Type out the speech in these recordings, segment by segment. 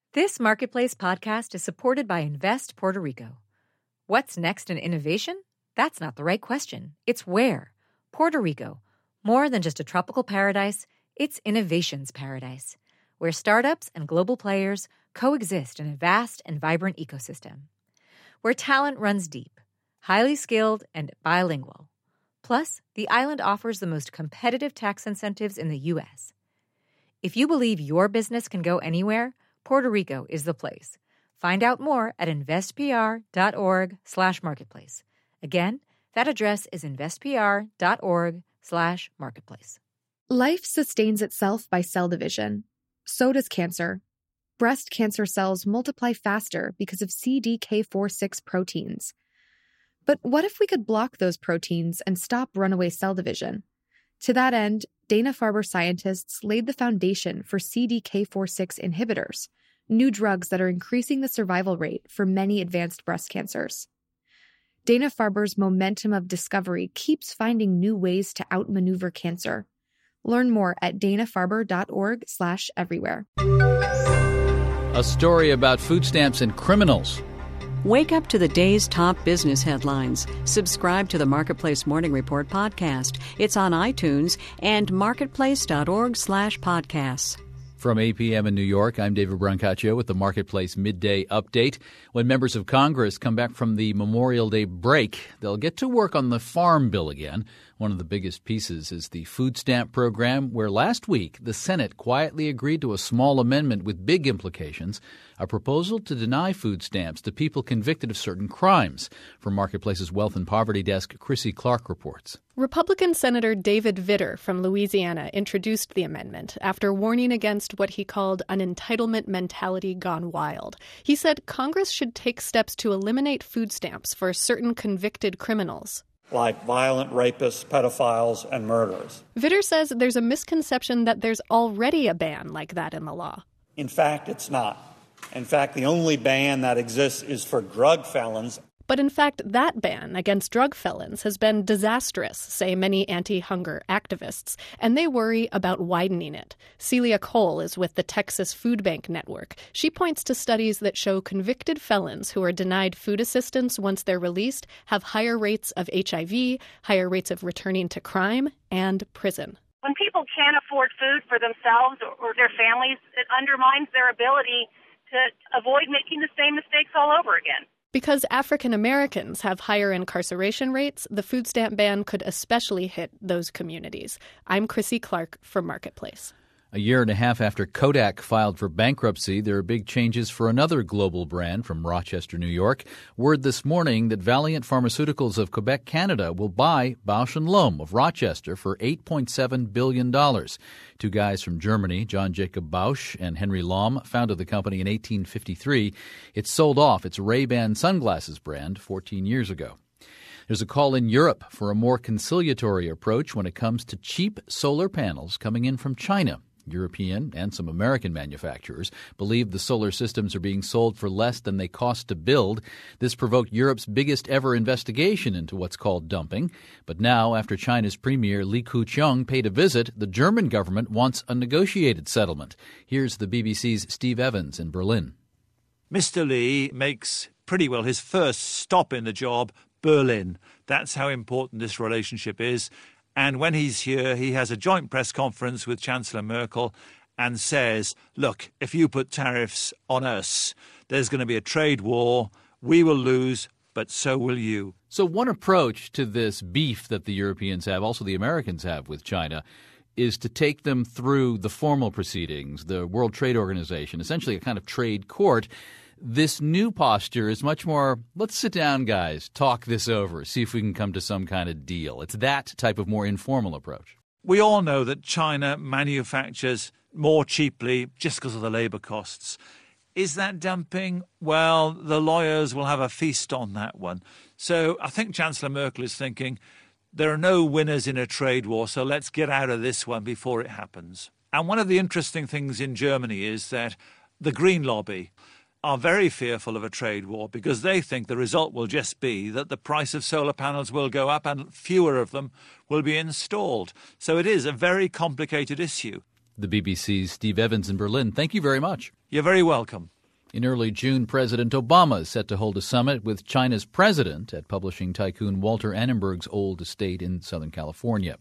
This Marketplace podcast is supported by Invest Puerto Rico. What's next in innovation? That's not the right question. It's where. Puerto Rico. More than just a tropical paradise, it's innovation's paradise, where startups and global players coexist in a vast and vibrant ecosystem. Where talent runs deep, highly skilled, and bilingual. Plus, the island offers the most competitive tax incentives in the U.S. If you believe your business can go anywhere, Puerto Rico is the place. Find out more at investpr.org/marketplace. Again, that address is investpr.org/marketplace. Life sustains itself by cell division. So does cancer. Breast cancer cells multiply faster because of CDK4/6 proteins. But what if we could block those proteins and stop runaway cell division? To that end, Dana-Farber scientists laid the foundation for CDK4/6 inhibitors, new drugs that are increasing the survival rate for many advanced breast cancers. Dana-Farber's momentum of discovery keeps finding new ways to outmaneuver cancer. Learn more at danafarber.org/everywhere. A story about food stamps and criminals. Wake up to the day's top business headlines. Subscribe to the Marketplace Morning Report podcast. It's on iTunes and marketplace.org/podcasts. From 8 p.m. in New York, I'm David Brancaccio with the Marketplace Midday Update. When members of Congress come back from the Memorial Day break, they'll get to work on the Farm Bill again. One of the biggest pieces is the food stamp program, where last week the Senate quietly agreed to a small amendment with big implications, a proposal to deny food stamps to people convicted of certain crimes. From Marketplace's Wealth and Poverty Desk, Chrissy Clark reports. Republican Senator David Vitter from Louisiana introduced the amendment after warning against what he called an entitlement mentality gone wild. He said Congress should take steps to eliminate food stamps for certain convicted criminals, like violent rapists, pedophiles, and murderers. Vitter says there's a misconception that there's already a ban like that in the law. In fact, it's not. In fact, the only ban that exists is for drug felons. But in fact, that ban against drug felons has been disastrous, say many anti-hunger activists, and they worry about widening it. Celia Cole is with the Texas Food Bank Network. She points to studies that show convicted felons who are denied food assistance once they're released have higher rates of HIV, higher rates of returning to crime, and prison. When people can't afford food for themselves or their families, it undermines their ability to avoid making the same mistakes all over again. Because African Americans have higher incarceration rates, the food stamp ban could especially hit those communities. I'm Chrissy Clark for Marketplace. A year and a half after Kodak filed for bankruptcy, there are big changes for another global brand from Rochester, New York. Word this morning that Valeant Pharmaceuticals of Quebec, Canada, will buy Bausch & Lomb of Rochester for $8.7 billion. Two guys from Germany, John Jacob Bausch and Henry Lomb, founded the company in 1853. It sold off its Ray-Ban sunglasses brand 14 years ago. There's a call in Europe for a more conciliatory approach when it comes to cheap solar panels coming in from China. European and some American manufacturers believe the solar systems are being sold for less than they cost to build. This provoked Europe's biggest ever investigation into what's called dumping. But now, after China's premier Li Keqiang paid a visit, the German government wants a negotiated settlement. Here's the BBC's Steve Evans in Berlin. Mr. Li makes pretty well his first stop in the job, Berlin. That's how important this relationship is. And when he's here, he has a joint press conference with Chancellor Merkel and says, look, if you put tariffs on us, there's going to be a trade war. We will lose, but so will you. So one approach to this beef that the Europeans have, also the Americans have with China, is to take them through the formal proceedings, the World Trade Organization, essentially a kind of trade court. This new posture is much more, let's sit down, guys, talk this over, see if we can come to some kind of deal. It's that type of more informal approach. We all know that China manufactures more cheaply just because of the labor costs. Is that dumping? Well, the lawyers will have a feast on that one. So I think Chancellor Merkel is thinking, there are no winners in a trade war, so let's get out of this one before it happens. And one of the interesting things in Germany is that the Green Lobby are very fearful of a trade war because they think the result will just be that the price of solar panels will go up and fewer of them will be installed. So it is a very complicated issue. The BBC's Steve Evans in Berlin. Thank you very much. You're very welcome. In early June, President Obama is set to hold a summit with China's president at publishing tycoon Walter Annenberg's old estate in Southern California.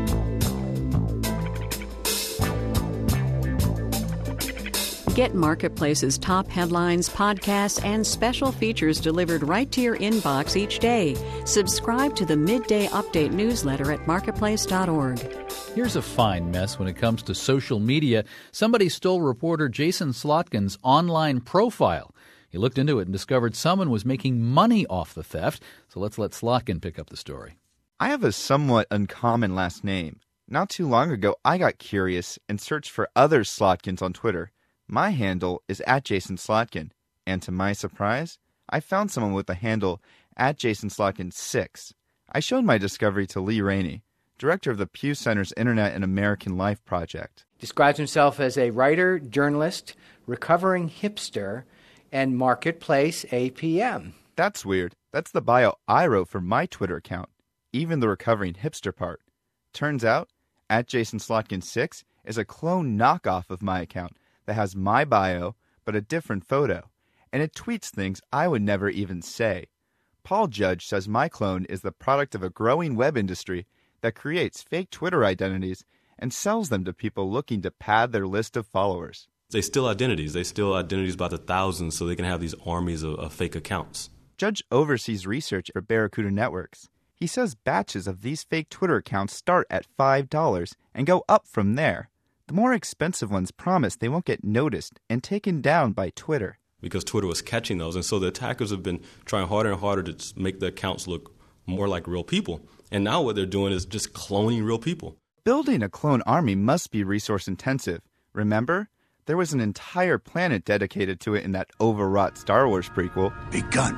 Get Marketplace's top headlines, podcasts, and special features delivered right to your inbox each day. Subscribe to the Midday Update newsletter at marketplace.org. Here's a fine mess when it comes to social media. Somebody stole reporter Jason Slotkin's online profile. He looked into it and discovered someone was making money off the theft. So let's let Slotkin pick up the story. I have a somewhat uncommon last name. Not too long ago, I got curious and searched for other Slotkins on Twitter. My handle is @JasonSlotkin, and to my surprise, I found someone with the handle @JasonSlotkin6. I showed my discovery to Lee Rainey, director of the Pew Center's Internet and American Life project. Describes himself as a writer, journalist, recovering hipster, and marketplace APM. That's weird. That's the bio I wrote for my Twitter account, even the recovering hipster part. Turns out, @JasonSlotkin6 is a clone knockoff of my account that has my bio, but a different photo, and it tweets things I would never even say. Paul Judge says my clone is the product of a growing web industry that creates fake Twitter identities and sells them to people looking to pad their list of followers. They steal identities. They steal identities by the thousands so they can have these armies of fake accounts. Judge oversees research for Barracuda Networks. He says batches of these fake Twitter accounts start at $5 and go up from there. The more expensive ones promise they won't get noticed and taken down by Twitter. Because Twitter was catching those, and so the attackers have been trying harder and harder to make the accounts look more like real people. And now what they're doing is just cloning real people. Building a clone army must be resource intensive. Remember? There was an entire planet dedicated to it in that overwrought Star Wars prequel. Begun.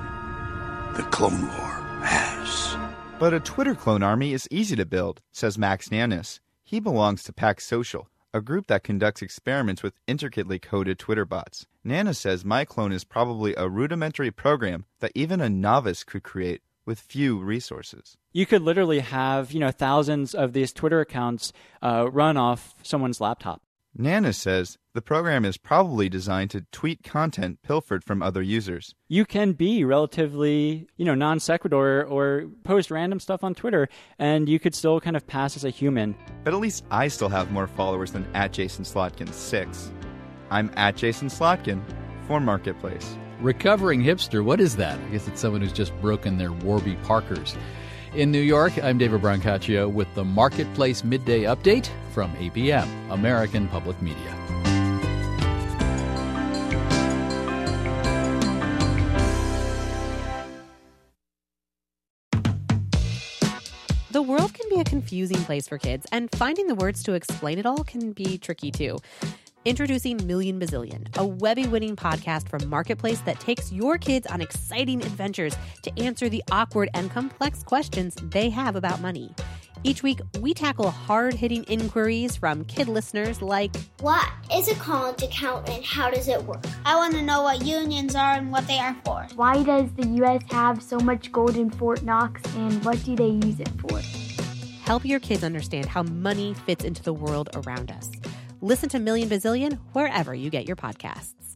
The Clone War has. But a Twitter clone army is easy to build, says Max Nannis. He belongs to Pax Social, a group that conducts experiments with intricately coded Twitter bots. Nana says my clone is probably a rudimentary program that even a novice could create with few resources. You could literally have, thousands of these Twitter accounts run off someone's laptop. Nana says the program is probably designed to tweet content pilfered from other users. You can be relatively, non sequitur or post random stuff on Twitter, and you could still kind of pass as a human. But at least I still have more followers than @JasonSlotkin6. I'm @JasonSlotkin for Marketplace. Recovering hipster, what is that? I guess it's someone who's just broken their Warby Parkers. In New York, I'm David Brancaccio with the Marketplace Midday Update from APM, American Public Media. The world can be a confusing place for kids, and finding the words to explain it all can be tricky too. Introducing Million Bazillion, a Webby-winning podcast from Marketplace that takes your kids on exciting adventures to answer the awkward and complex questions they have about money. Each week, we tackle hard-hitting inquiries from kid listeners like, what is a college account and how does it work? I want to know what unions are and what they are for. Why does the U.S. have so much gold in Fort Knox and what do they use it for? Help your kids understand how money fits into the world around us. Listen to Million Bazillion wherever you get your podcasts.